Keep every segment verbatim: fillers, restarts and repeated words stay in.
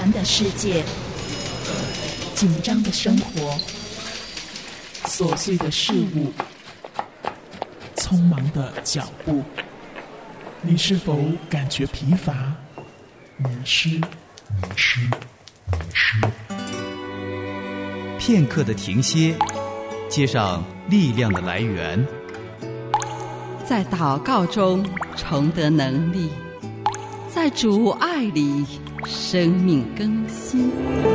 繁的世界，紧张的生活，琐碎的事物，匆忙的脚步，你是否感觉疲乏、迷失？迷失，迷失。 片刻的停歇，接上力量的来源， 在祷告中重得能力，在主爱里生命更新。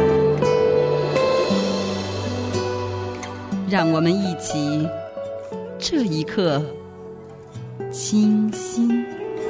让我们一起这一刻清心。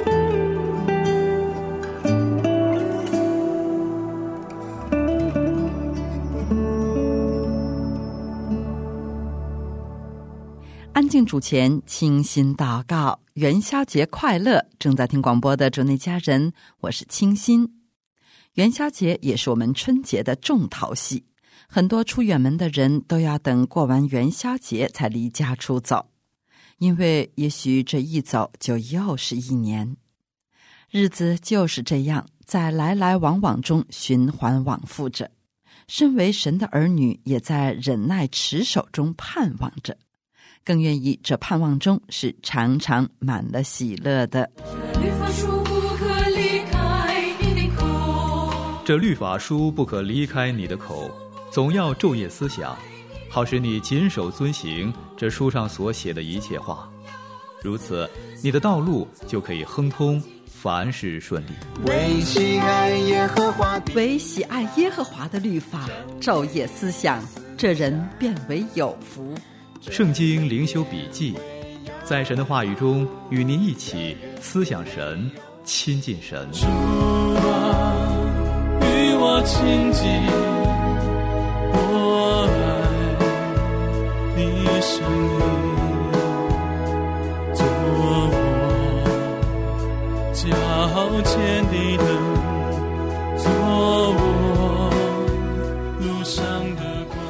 安静主前，清心祷告，元宵节快乐！正在听广播的主内家人，我是清心。元宵节也是我们春节的重头戏，很多出远门的人都要等过完元宵节才离家出走，因为也许这一走就又是一年。日子就是这样，在来来往往中循环往复着。身为神的儿女，也在忍耐持守中盼望着，更愿意这盼望中是常常满了喜乐的。 这律法书不可离开你的口， 这律法书不可离开你的口，总要昼夜思想，好使你谨守遵行这书上所写的一切话。如此，你的道路就可以亨通，凡事顺利。 为喜爱耶和华的， 为喜爱耶和华的律法，昼夜思想，这人便为有福。 圣经灵修笔记，在神的话语中与您一起思想神，亲近神。 主啊，与我亲近，我爱你生命，做我脚前的灯，做我路上的光。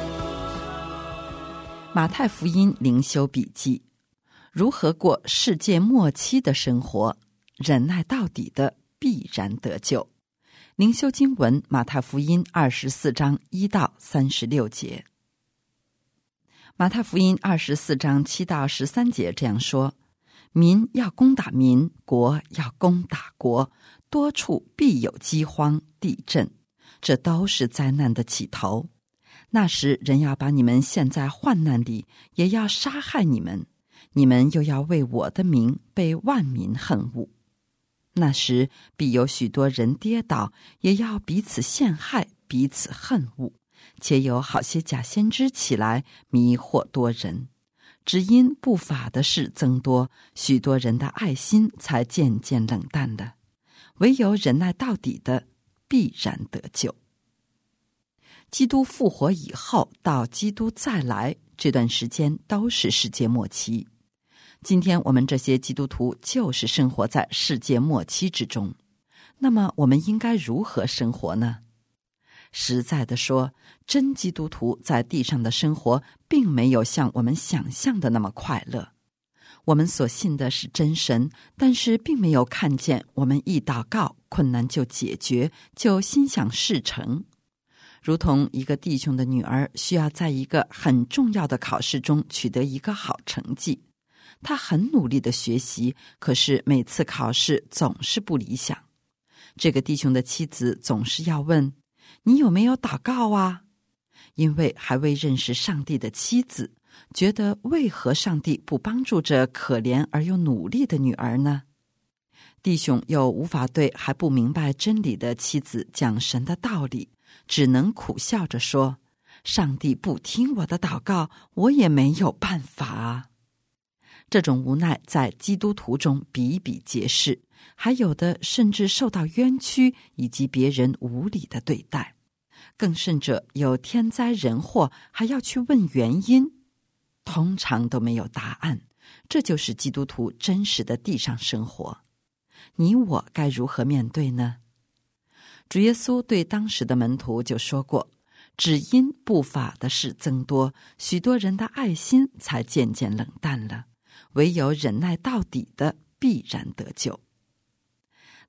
马太福音灵修笔记：如何过世界末期的生活？忍耐到底的必然得救。灵修经文：马太福音二十四章一到三十六节。马太福音二十四章七到十三节这样说：民要攻打民，国要攻打国，多处必有饥荒、地震，这都是灾难的起头。那时人要把你们陷在患难里，也要杀害你们，你们又要为我的名被万民恨恶。那时必有许多人跌倒，也要彼此陷害，彼此恨恶，且有好些假先知起来迷惑多人。只因不法的事增多，许多人的爱心才渐渐冷淡了。唯有忍耐到底的必然得救。基督复活以后到基督再来这段时间都是世界末期。今天我们这些基督徒就是生活在世界末期之中。那么我们应该如何生活呢？实在的说，真基督徒在地上的生活并没有像我们想象的那么快乐。我们所信的是真神，但是并没有看见我们一祷告，困难就解决，就心想事成。如同一个弟兄的女儿需要在一个很重要的考试中取得一个好成绩，他很努力的学习，可是每次考试总是不理想。这个弟兄的妻子总是要问：你有没有祷告啊？因为还未认识上帝的妻子，觉得为何上帝不帮助这可怜而又努力的女儿呢？弟兄又无法对还不明白真理的妻子讲神的道理，只能苦笑着说：上帝不听我的祷告，我也没有办法啊。这种无奈在基督徒中比比皆是，还有的甚至受到冤屈以及别人无理的对待，更甚者有天灾人祸还要去问原因，通常都没有答案。这就是基督徒真实的地上生活。你我该如何面对呢？主耶稣对当时的门徒就说过：只因不法的事增多，许多人的爱心才渐渐冷淡了，唯有忍耐到底的必然得救。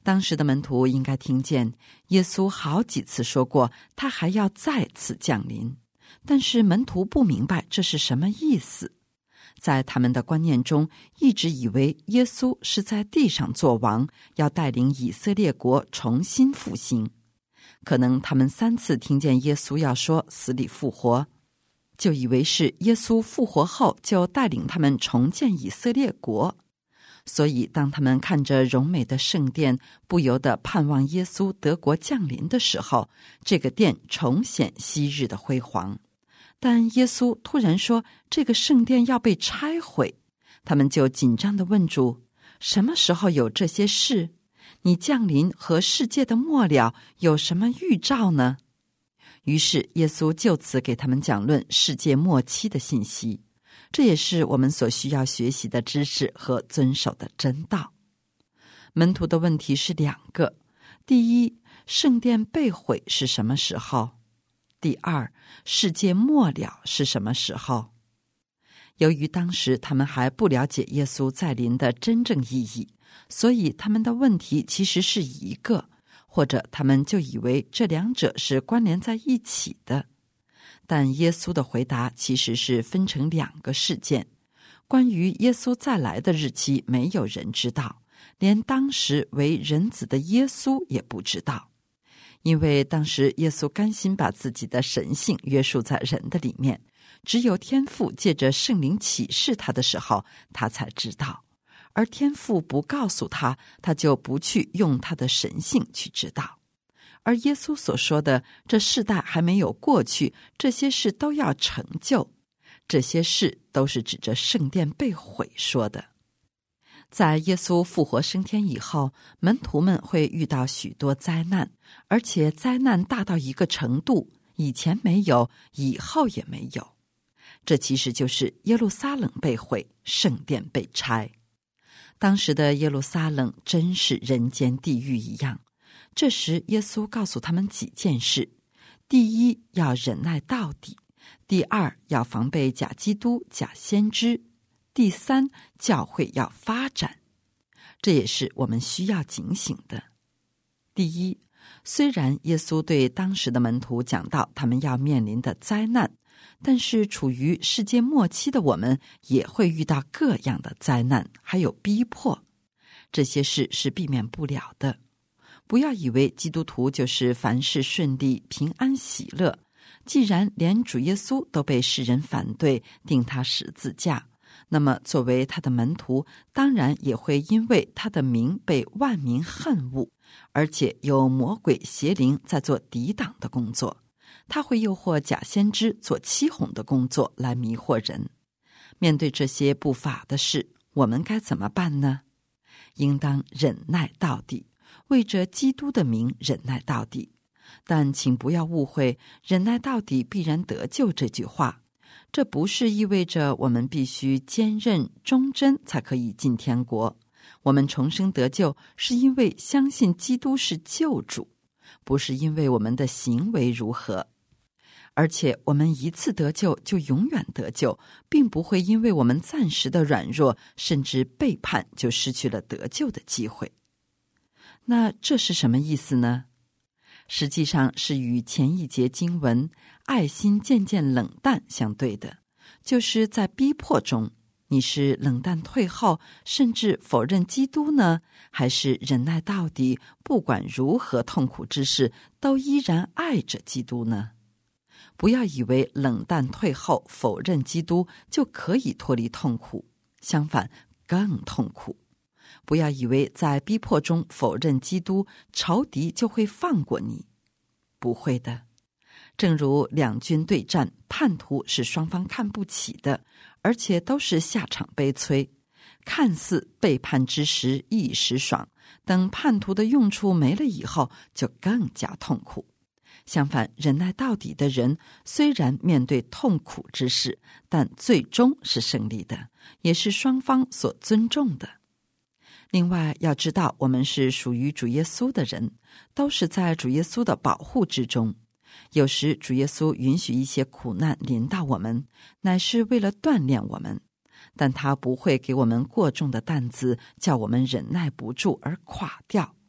当时的门徒应该听见耶稣好几次说过他还要再次降临，但是门徒不明白这是什么意思。在他们的观念中，一直以为耶稣是在地上做王，要带领以色列国重新复兴。可能他们三次听见耶稣要说死里复活，就以为是耶稣复活后就带领他们重建以色列国。所以当他们看着荣美的圣殿，不由得盼望耶稣得国降临的时候，这个殿重显昔日的辉煌。但耶稣突然说这个圣殿要被拆毁，他们就紧张地问主，什么时候有这些事？你降临和世界的末了有什么预兆呢？于是耶稣就此给他们讲论世界末期的信息，这也是我们所需要学习的知识和遵守的真道。门徒的问题是两个：第一，圣殿被毁是什么时候？第二，世界末了是什么时候？由于当时他们还不了解耶稣再临的真正意义，所以他们的问题其实是一个，或者他们就以为这两者是关联在一起的。但耶稣的回答其实是分成两个事件。关于耶稣再来的日期，没有人知道，连当时为人子的耶稣也不知道。因为当时耶稣甘心把自己的神性约束在人的里面，只有天父借着圣灵启示他的时候，他才知道。而天父不告诉他，他就不去用他的神性去知道。而耶稣所说的这世代还没有过去，这些事都要成就，这些事都是指着圣殿被毁说的。在耶稣复活升天以后，门徒们会遇到许多灾难，而且灾难大到一个程度，以前没有，以后也没有。这其实就是耶路撒冷被毁，圣殿被拆。当时的耶路撒冷真是人间地狱一样。这时耶稣告诉他们几件事：第一，要忍耐到底；第二，要防备假基督、假先知；第三，教会要发展。这也是我们需要警醒的。第一，虽然耶稣对当时的门徒讲到他们要面临的灾难，但是处于世界末期的我们也会遇到各样的灾难，还有逼迫，这些事是避免不了的。不要以为基督徒就是凡事顺利、平安喜乐。既然连主耶稣都被世人反对，钉他十字架，那么作为他的门徒，当然也会因为他的名被万民恨恶，而且有魔鬼邪灵在做抵挡的工作。他会诱惑假先知做欺哄的工作来迷惑人。面对这些不法的事，我们该怎么办呢？应当忍耐到底，为着基督的名忍耐到底。但请不要误会忍耐到底必然得救这句话，这不是意味着我们必须坚韧忠贞才可以进天国。我们重生得救是因为相信基督是救主，不是因为我们的行为如何。而且我们一次得救就永远得救，并不会因为我们暂时的软弱甚至背叛就失去了得救的机会。那这是什么意思呢？实际上是与前一节经文爱心渐渐冷淡相对的，就是在逼迫中，你是冷淡退后，甚至否认基督呢，还是忍耐到底，不管如何痛苦之事都依然爱着基督呢？不要以为冷淡退后否认基督就可以脱离痛苦，相反更痛苦。不要以为在逼迫中否认基督，仇敌就会放过你。不会的。正如两军对战，叛徒是双方看不起的，而且都是下场悲催。看似背叛之时一时爽，等叛徒的用处没了以后，就更加痛苦。相反，忍耐到底的人，虽然面对痛苦之事，但最终是胜利的，也是双方所尊重的。另外要知道，我们是属于主耶稣的人，都是在主耶稣的保护之中。有时主耶稣允许一些苦难临到我们，乃是为了锻炼我们，但他不会给我们过重的担子，叫我们忍耐不住而垮掉。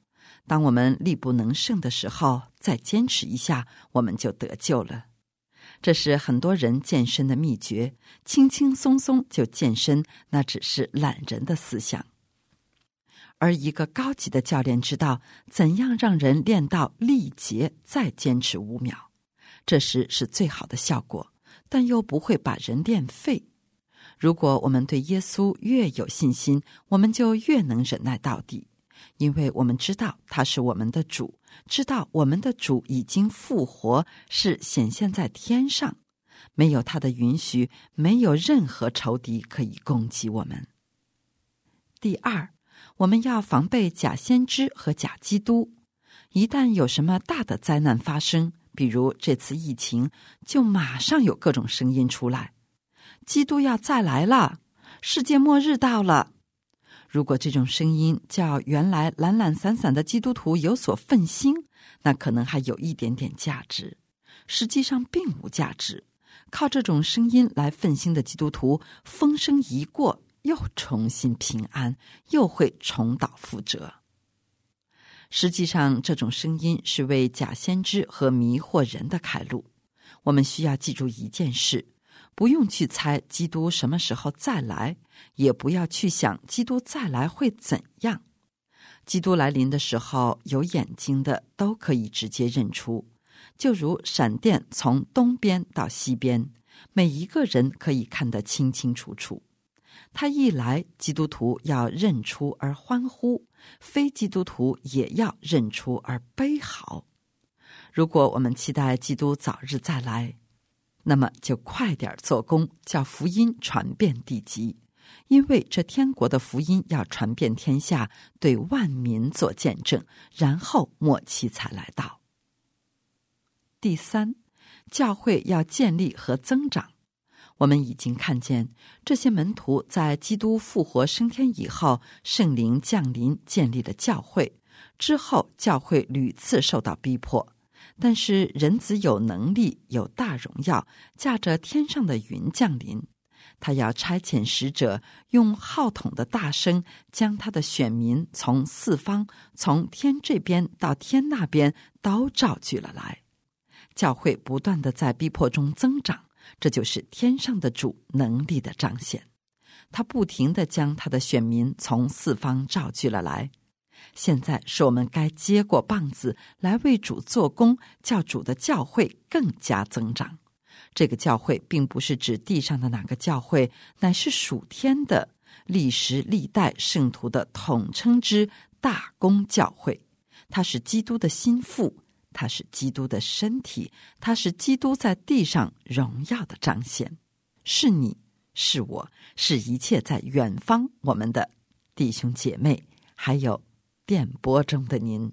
当我们力不能胜的时候，再坚持一下，我们就得救了。这是很多人健身的秘诀，轻轻松松就健身，那只是懒人的思想。而一个高级的教练知道怎样让人练到力竭，再坚持五秒，这时是最好的效果，但又不会把人练废。如果我们对耶稣越有信心，我们就越能忍耐到底，因为我们知道他是我们的主，知道我们的主已经复活，是显现在天上，没有他的允许，没有任何仇敌可以攻击我们。第二，我们要防备假先知和假基督。一旦有什么大的灾难发生，比如这次疫情，就马上有各种声音出来，基督要再来了，世界末日到了。如果这种声音叫原来懒懒散散的基督徒有所愤心，那可能还有一点点价值，实际上并无价值。靠这种声音来愤心的基督徒，风声一过，又重新平安，又会重蹈覆辙。实际上，这种声音是为假先知和迷惑人的开路。我们需要记住一件事，不用去猜基督什么时候再来，也不要去想基督再来会怎样。基督来临的时候，有眼睛的都可以直接认出，就如闪电从东边到西边，每一个人可以看得清清楚楚。他一来，基督徒要认出而欢呼，非基督徒也要认出而悲嚎。如果我们期待基督早日再来，那么就快点做工，叫福音传遍地极，因为这天国的福音要传遍天下，对万民做见证，然后末期才来到。第三，教会要建立和增长。我们已经看见这些门徒在基督复活升天以后，圣灵降临，建立了教会，之后教会屡次受到逼迫，但是人子有能力，有大荣耀，驾着天上的云降临。他要差遣使者，用号筒的大声，将他的选民从四方，从天这边到天那边都召聚了来。教会不断地在逼迫中增长，这就是天上的主能力的彰显。他不停地将他的选民从四方召聚了来。现在是我们该接过棒子来为主做工，叫主的教会更加增长。这个教会并不是指地上的哪个教会，乃是属天的，历时历代圣徒的统称之大公教会。它是基督的心腹，它是基督的身体，它是基督在地上荣耀的彰显。是你，是我，是一切在远方我们的弟兄姐妹，还有电波中的您。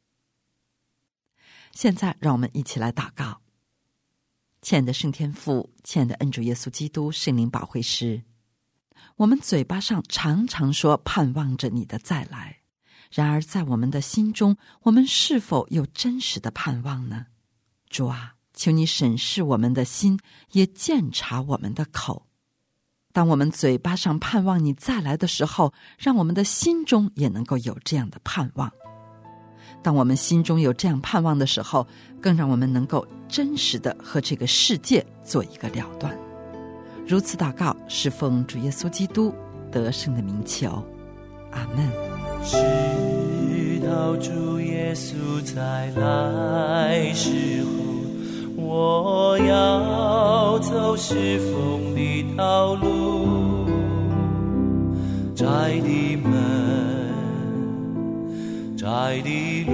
现在让我们一起来祷告。亲爱的圣天父，亲爱的恩主耶稣基督，圣灵保惠师，我们嘴巴上常常说盼望着你的再来，然而在我们的心中，我们是否有真实的盼望呢？主啊，求你审视我们的心，也鉴察我们的口。当我们嘴巴上盼望你再来的时候，让我们的心中也能够有这样的盼望。当我们心中有这样盼望的时候，更让我们能够真实的和这个世界做一个了断。如此祷告，是奉主耶稣基督得胜的名求，阿们。 直到主耶稣再来时候，我要走是风的道路，窄的门，窄的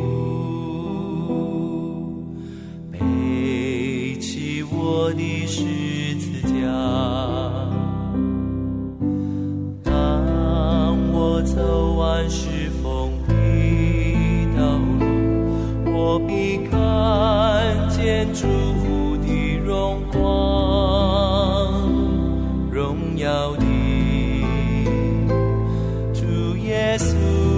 路，背起我的十字架。当我走完是风的道路，我必看见主的荣光，荣耀的主耶稣，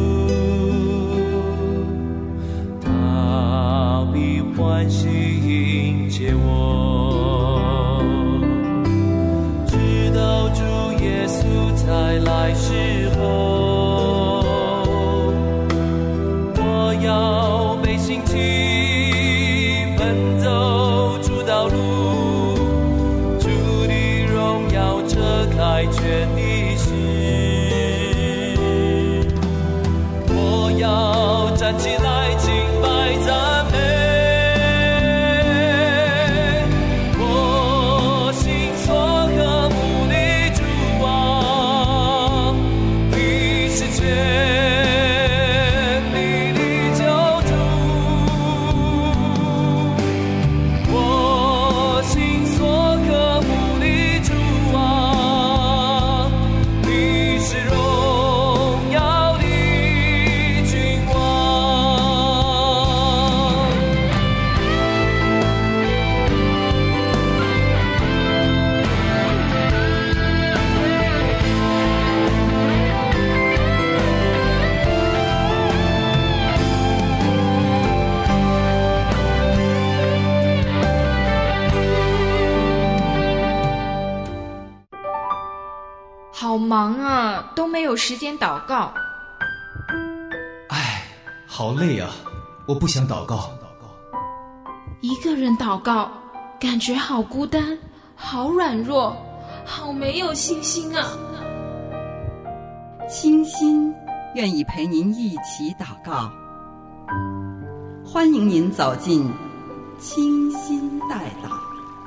他必欢喜迎接我。直到主耶稣再来时候，我要被兴起，奔走出道路，主的荣耀遮盖全地势。我要站起来敬拜赞美，我心所渴慕的主啊，你是全力的救主。我心所渴慕的主啊，你是荣耀的君王。 好忙啊，都没有时间祷告。 唉，好累啊，我不想祷告。 一个人祷告，感觉好孤单，好软弱，好没有信心啊。 清心愿意陪您一起祷告，欢迎您走进清心代祷。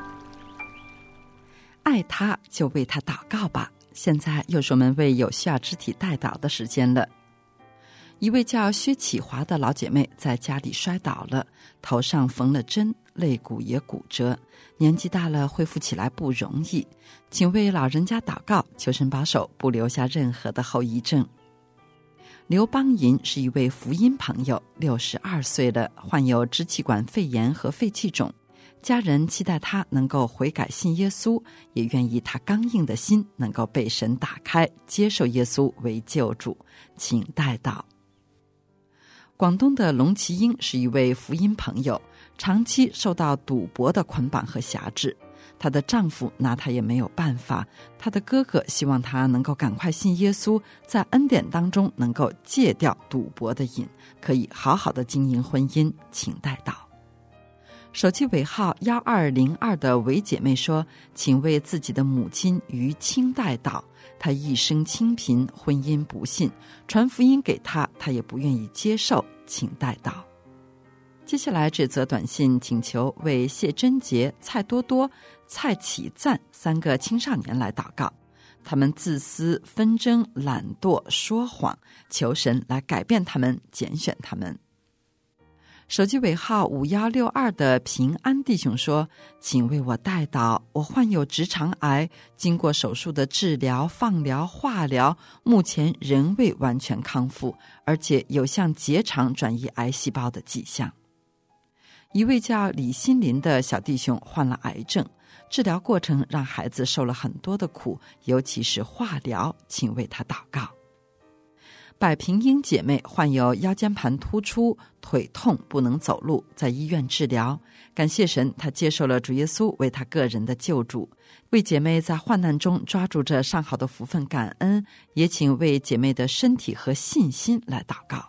爱他就为他祷告吧。现在又是我们为有需要肢体代祷的时间了。一位叫薛启华的老姐妹在家里摔倒了，头上缝了针，肋骨也骨折，年纪大了恢复起来不容易，请为老人家祷告，求神保守，不留下任何的后遗症。刘邦银是一位福音朋友，六十二岁了，患有支气管肺炎和肺气肿，家人期待他能够悔改信耶稣，也愿意他刚硬的心能够被神打开，接受耶稣为救主，请代祷。广东的龙其英是一位福音朋友，长期受到赌博的捆绑和辖制，她的丈夫拿她也没有办法，她的哥哥希望她能够赶快信耶稣，在恩典当中能够戒掉赌博的瘾，可以好好的经营婚姻，请代祷。手机尾号一二零二的韦姐妹说，请为自己的母亲于清代祷，她一生清贫，婚姻不幸，传福音给她，她也不愿意接受，请代祷。接下来这则短信请求为谢贞洁、蔡多多、蔡启赞三个青少年来祷告，他们自私、纷争、懒惰、说谎，求神来改变他们，拣选他们。手机尾号五一六二的平安弟兄说，请为我代祷，我患有直肠癌，经过手术的治疗、放疗、化疗，目前仍未完全康复，而且有向结肠转移癌细胞的迹象。一位叫李新林的小弟兄患了癌症，治疗过程让孩子受了很多的苦，尤其是化疗，请为他祷告。百平英姐妹患有腰间盘突出，腿痛不能走路，在医院治疗，感谢神，她接受了主耶稣为她个人的救主。为姐妹在患难中抓住这上好的福分感恩，也请为姐妹的身体和信心来祷告。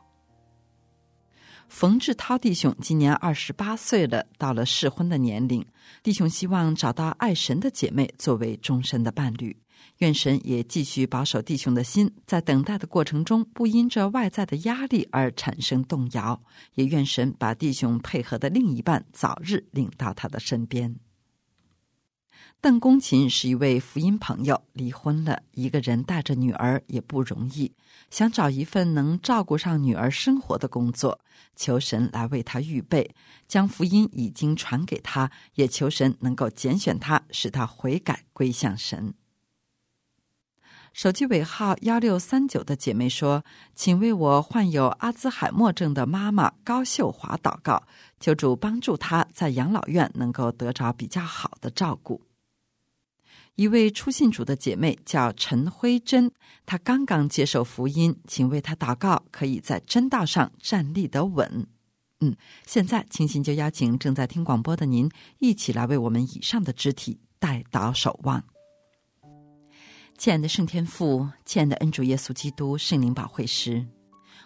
冯志涛弟兄今年二十八岁了，到了适婚的年龄，弟兄希望找到爱神的姐妹作为终身的伴侣，愿神也继续保守弟兄的心，在等待的过程中不因着外在的压力而产生动摇，也愿神把弟兄配合的另一半早日领到他的身边。邓公琴是一位福音朋友，离婚了，一个人带着女儿也不容易，想找一份能照顾上女儿生活的工作，求神来为他预备，将福音已经传给他，也求神能够拣选他，使他悔改归向神。手机尾号一六三九的姐妹说，请为我患有阿兹海默症的妈妈高秀华祷告，求主帮助她在养老院能够得着比较好的照顾。一位初信主的姐妹叫陈辉珍，她刚刚接受福音，请为她祷告，可以在真道上站立得稳。嗯，现在清心就邀请正在听广播的您，一起来为我们以上的肢体代祷守望。亲爱的圣天父，亲爱的恩主耶稣基督，圣灵保惠师，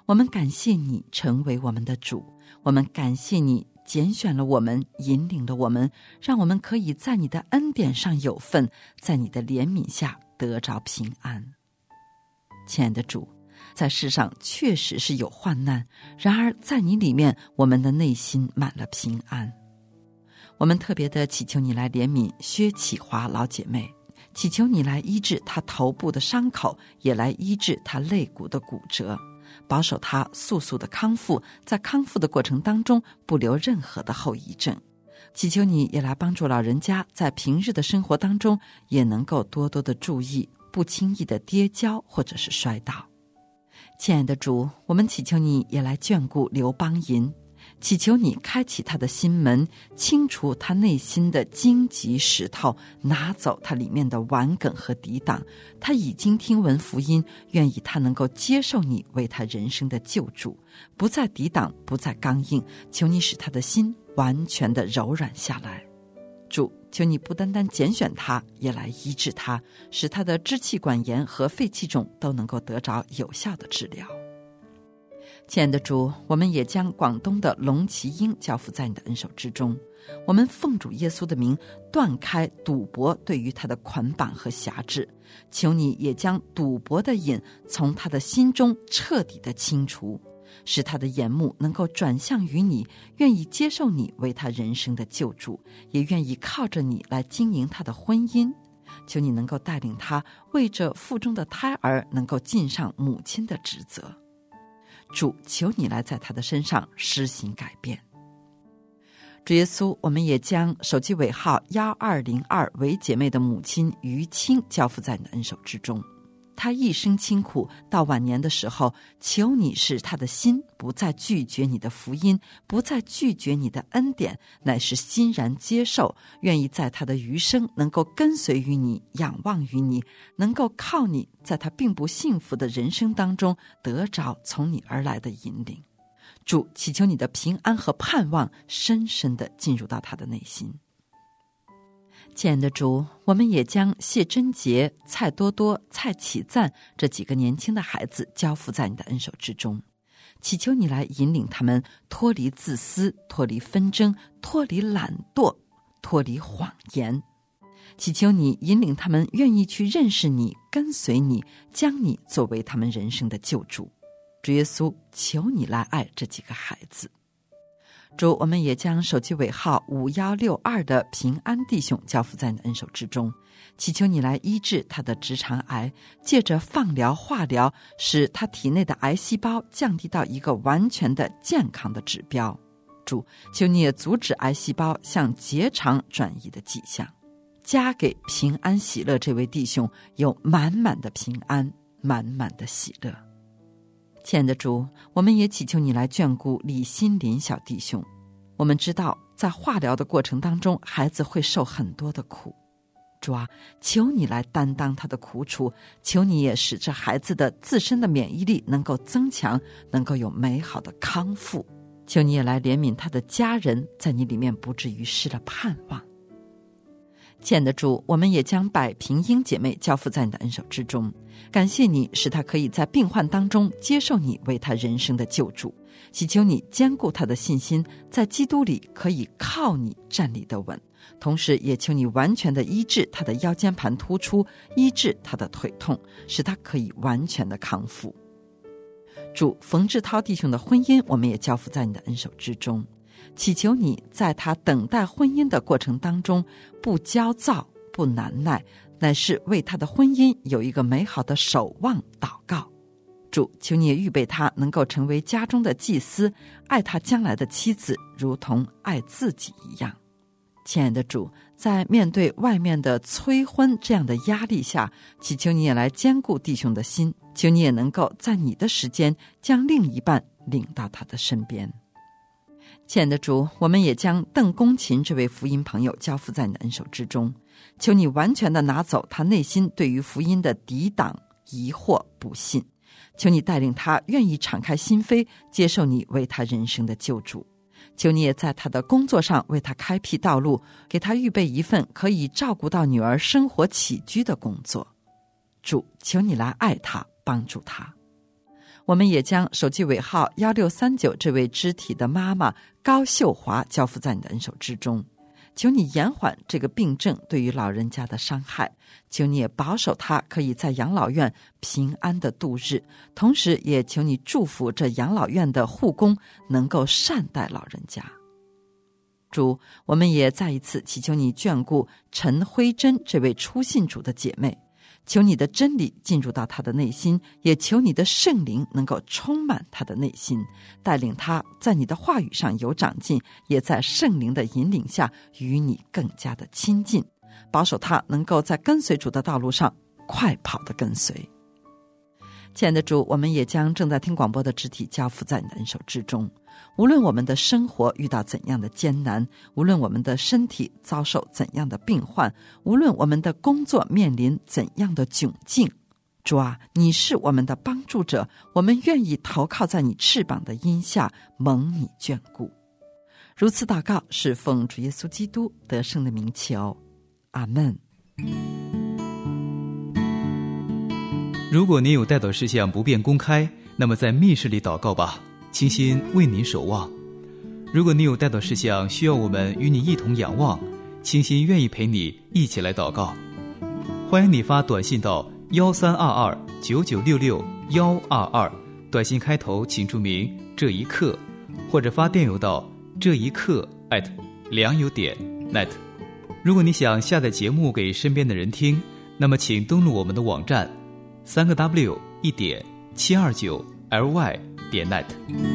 我们感谢你成为我们的主，我们感谢你拣选了我们，引领了我们，让我们可以在你的恩典上有份，在你的怜悯下得着平安。亲爱的主，在世上确实是有患难，然而在你里面，我们的内心满了平安。我们特别的祈求你来怜悯薛启华老姐妹，祈求你来医治她头部的伤口，也来医治她肋骨的骨折，保守她速速的康复，在康复的过程当中不留任何的后遗症。祈求你也来帮助老人家在平日的生活当中也能够多多的注意，不轻易的跌跤或者是摔倒。亲爱的主，我们祈求你也来眷顾刘邦银，祈求你开启他的心门，清除他内心的荆棘石头，拿走他里面的顽梗和抵挡。他已经听闻福音，愿意他能够接受你为他人生的救主，不再抵挡，不再刚硬，求你使他的心完全的柔软下来。主，求你不单单拣选他，也来医治他，使他的支气管炎和肺气肿都能够得着有效的治疗。亲爱的主，我们也将广东的龙旗英交付在你的恩手之中，我们奉主耶稣的名断开赌博对于他的捆绑和辖制，求你也将赌博的瘾从他的心中彻底的清除，使他的眼目能够转向于你，愿意接受你为他人生的救主，也愿意靠着你来经营他的婚姻。求你能够带领他为着腹中的胎儿能够尽上母亲的职责。主，求你来在他的身上施行改变。主耶稣，我们也将手机尾号一二零二为姐妹的母亲于清交付在你的恩手之中。她一生清苦，到晚年的时候，求你使她的心不再拒绝你的福音，不再拒绝你的恩典，乃是欣然接受，愿意在她的余生能够跟随于你，仰望于你，能够靠你在她并不幸福的人生当中得着从你而来的引领。主，祈求你的平安和盼望深深地进入到她的内心。亲爱的主，我们也将谢贞洁、蔡多多、蔡启赞这几个年轻的孩子交付在你的恩手之中，祈求你来引领他们脱离自私，脱离纷争，脱离懒惰，脱离谎言。祈求你引领他们愿意去认识你，跟随你，将你作为他们人生的救主。主耶稣，求你来爱这几个孩子。主，我们也将手机尾号五一六二的平安弟兄交付在你的恩手之中，祈求你来医治他的直肠癌，借着放疗化疗，使他体内的癌细胞降低到一个完全的健康的指标。主，求你也阻止癌细胞向结肠转移的迹象，加给平安喜乐这位弟兄有满满的平安，满满的喜乐。亲爱的主，我们也祈求你来眷顾李心林小弟兄。我们知道在化疗的过程当中，孩子会受很多的苦。主啊，求你来担当他的苦楚，求你也使这孩子的自身的免疫力能够增强，能够有美好的康复。求你也来怜悯他的家人，在你里面不至于失了盼望。亲爱的主，我们也将百平英姐妹交付在你的恩手之中，感谢你使她可以在病患当中接受你为她人生的救主，祈求你坚固她的信心，在基督里可以靠你站立得稳，同时也求你完全的医治她的腰间盘突出，医治她的腿痛，使她可以完全的康复。主，冯志涛弟兄的婚姻我们也交付在你的恩手之中，祈求你在他等待婚姻的过程当中不焦躁，不难耐，乃是为他的婚姻有一个美好的守望祷告。主，求你也预备他能够成为家中的祭司，爱他将来的妻子如同爱自己一样。亲爱的主，在面对外面的催婚这样的压力下，祈求你也来兼顾弟兄的心，求你也能够在你的时间将另一半领到他的身边。亲爱的主，我们也将邓公琴这位福音朋友交付在你的恩手之中，求你完全的拿走他内心对于福音的抵挡、疑惑、不信，求你带领他愿意敞开心扉，接受你为他人生的救主。求你也在他的工作上为他开辟道路，给他预备一份可以照顾到女儿生活起居的工作。主，求你来爱他，帮助他。 我们也将手机尾号一六三九这位肢体的妈妈高秀华交付在你的恩手之中，求你延缓这个病症对于老人家的伤害，求你也保守他可以在养老院平安的度日，同时也求你祝福这养老院的护工能够善待老人家。主，我们也再一次祈求你眷顾陈辉珍这位初信主的姐妹，求你的真理进入到她的内心，也求你的圣灵能够充满她的内心，带领她在你的话语上有长进，也在圣灵的引领下与你更加的亲近，保守她能够在跟随主的道路上快跑的跟随。亲爱的主，我们也将正在听广播的肢体交付在你的恩手之中，无论我们的生活遇到怎样的艰难，无论我们的身体遭受怎样的病患，无论我们的工作面临怎样的窘境，主啊，你是我们的帮助者，我们愿意投靠在你翅膀的荫下，蒙你眷顾。如此祷告是奉主耶稣基督得胜的名求，阿们。 如果您有代祷事项不便公开，那么在密室里祷告吧，清心为您守望。如果你有代祷事项需要我们与你一同仰望，清心愿意陪你一起来祷告。欢迎你发短信到幺三二二九九六六幺二二，短信开头请注明这一刻，或者发电邮到这一刻 at 良友点 net。 如果你想下载节目给身边的人听，那么请登录我们的网站三个 W 一点七二九 L Y 点 net。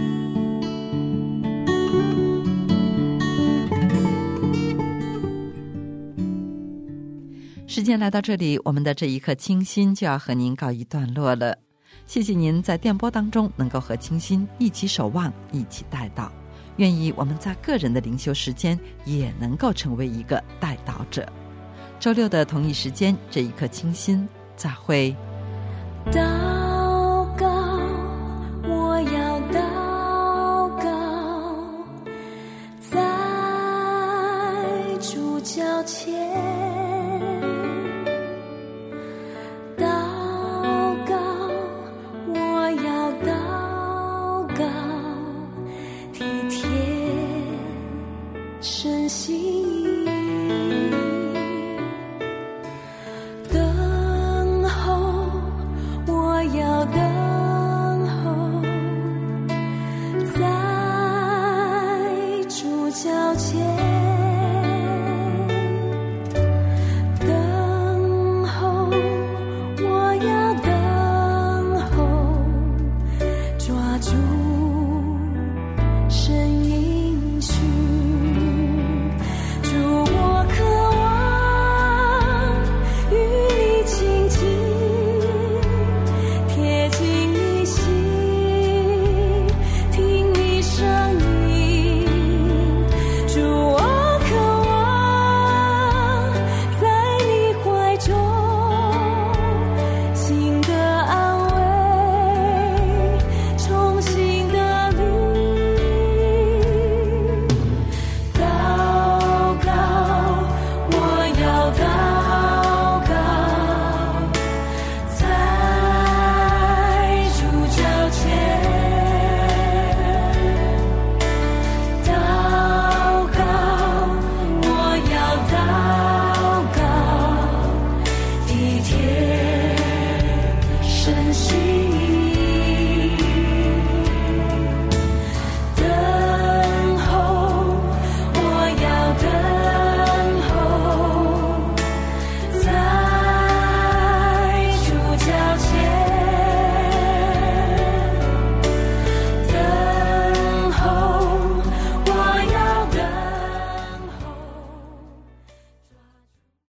时间来到这里，我们的这一刻清心就要和您告一段落了。谢谢您在电波当中能够和清心一起守望，一起带祷，愿意我们在个人的灵修时间也能够成为一个带祷者。周六的同一时间，这一刻清心再会。 祷告，我要祷告，在主脚前，祷告，我要祷告，体贴身心